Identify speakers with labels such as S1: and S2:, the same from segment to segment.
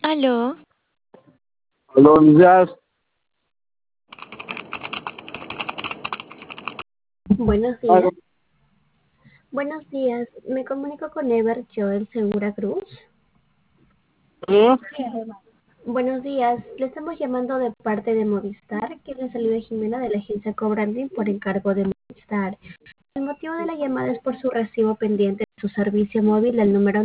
S1: Aló,
S2: Buenos días.
S3: Buenos
S2: Aló.
S3: días. Buenos días. Me comunico con Ever Joel Segura Cruz.
S2: ¿Sí?
S3: Buenos días. Le estamos llamando de parte de Movistar, que es la salida Jimena de la agencia Cobranding por encargo de Movistar. El motivo de la llamada es por su recibo pendiente de su servicio móvil, el número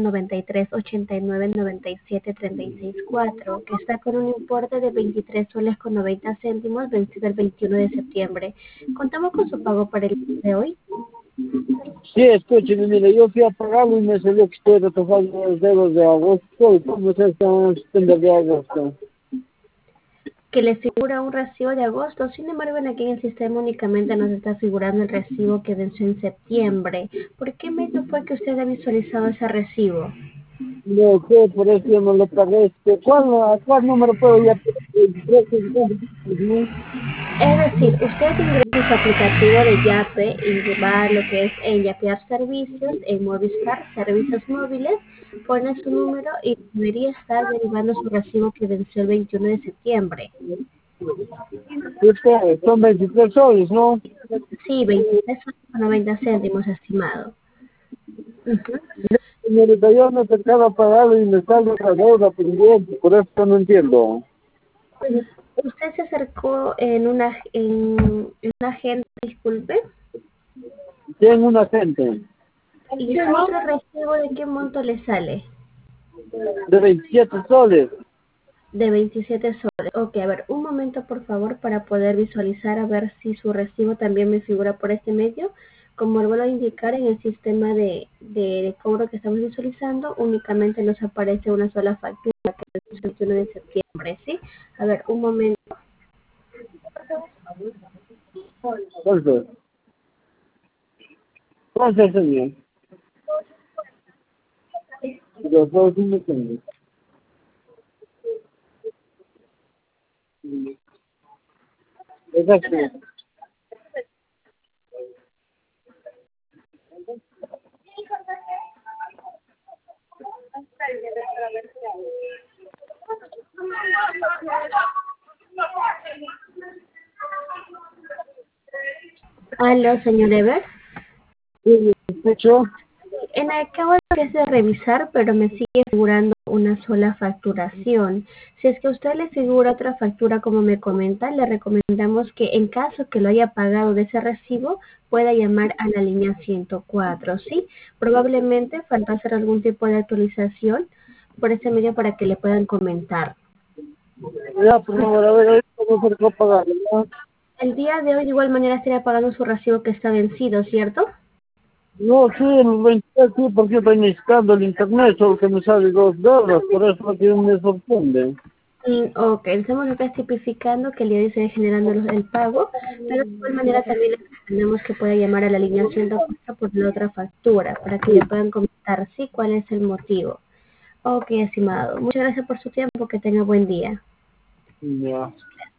S3: 9389973664, que está con un importe de 23 soles con 90 céntimos vencido el 21 de septiembre. ¿Contamos con su pago para el día de hoy?
S2: Sí, escúcheme, mire, yo fui a pagarlo y me salió que estoy retrasando los dedos de agosto y cómo se está en septiembre de agosto.
S3: Que le figura un recibo de agosto. Sin embargo, aquí en el sistema únicamente nos está figurando el recibo que venció en septiembre. ¿Por qué medio fue que usted ha visualizado ese recibo?
S2: No sé, por eso yo no lo pagué. ¿A cuál número puedo ya pedir?
S3: Es decir, usted ingresa en su aplicativo de Yape y va a lo que es en Yapear Servicios, en Movistar Servicios Móviles, pone su número y debería estar derivando su recibo que venció el 21 de septiembre.
S2: Son 23 soles, ¿no?
S3: Sí, 23,90 céntimos, estimado. Ujú.
S2: Señorita, yo me acercaba a pagarlo y me sale otra deuda pendiente, por eso no entiendo.
S3: Usted se acercó en una agenda, disculpe,
S2: Tengo un agente
S3: y su otro recibo, ¿de qué monto le sale?
S2: de 27 soles.
S3: De 27 soles. Ok, a ver, un momento por favor para poder visualizar a ver si su recibo también me figura por este medio. Como le vuelvo a indicar, en el sistema de cobro que estamos visualizando, únicamente nos aparece una sola factura, que es el 21 de septiembre, ¿sí? A ver, un momento.
S2: Entonces, señor. Los dos independientes. Exacto.
S3: Aló, señor Ever.
S2: Sí, escucho.
S3: Acabo de revisar, pero me sigue figurando una sola facturación. Si es que a usted le figura otra factura, como me comenta, le recomendamos que en caso que lo haya pagado de ese recibo, pueda llamar a la línea 104, ¿sí? Probablemente falta hacer algún tipo de actualización por ese medio para que le puedan comentar.
S2: Ya, por favor, a ver, ahorita no se puede pagar, ¿no?
S3: El día de hoy, de igual manera, estaría pagando su recibo que está vencido, ¿cierto?
S2: No, sí, el 23 sí, porque estoy necesitando el internet, solo que me sale $2, por eso es que me sorprende.
S3: Ok, estamos acá tipificando que el día de hoy se va generando el pago, pero de igual manera también le recomendamos que pueda llamar a la línea 104 por la otra factura, para que le puedan comentar sí cuál es el motivo. Ok, estimado. Muchas gracias por su tiempo, que tenga buen día.
S2: Ya.